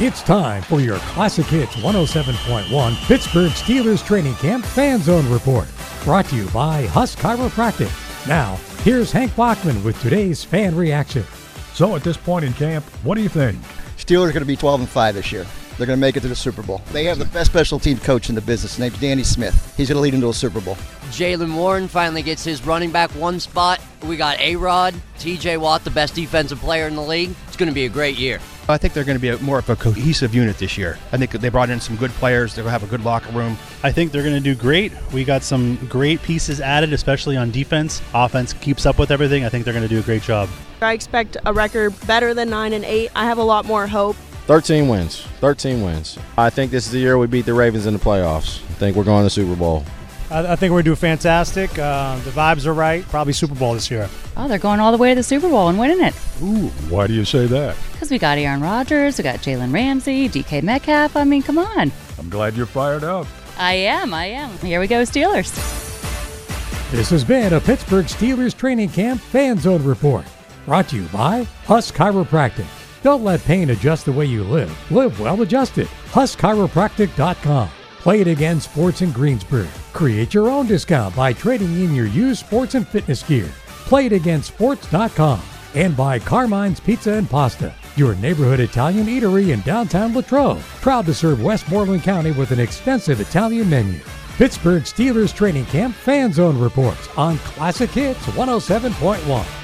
It's time for your Classic Hits 107.1 Pittsburgh Steelers Training Camp Fan Zone Report. Brought to you by Husk Chiropractic. Now, here's Hank Bachman with today's fan reaction. So at this point in camp, what do you think? Steelers are going to be 12-5 this year. They're going to make it to the Super Bowl. They have the best special team coach in the business. His name's Danny Smith. He's going to lead into a Super Bowl. Jaylen Warren finally gets his running back one spot. We got A-Rod, TJ Watt, the best defensive player in the league. It's going to be a great year. I think they're going to be more of a cohesive unit this year. I think they brought in some good players. They're going to have a good locker room. I think they're going to do great. We got some great pieces added, especially on defense. Offense keeps up with everything. I think they're going to do a great job. I expect a record better than 9-8. I have a lot more hope. 13 wins. I think this is the year we beat the Ravens in the playoffs. I think we're going to the Super Bowl. I think we're going to do fantastic. The vibes are right. Probably Super Bowl this year. Oh, they're going all the way to the Super Bowl and winning it. Ooh, why do you say that? Because we got Aaron Rodgers, we got Jalen Ramsey, DK Metcalf. I mean, come on. I'm glad you're fired up. I am. Here we go, Steelers. This has been a Pittsburgh Steelers Training Camp Fan Zone Report. Brought to you by Husk Chiropractic. Don't let pain adjust the way you live. Live well adjusted. HuskChiropractic.com. Play It Again Sports in Greensburg. Create your own discount by trading in your used sports and fitness gear. PlayItAgainSports.com. And by Carmine's Pizza and Pasta, your neighborhood Italian eatery in downtown Latrobe. Proud to serve Westmoreland County with an extensive Italian menu. Pittsburgh Steelers Training Camp Fan Zone reports on Classic Hits 107.1.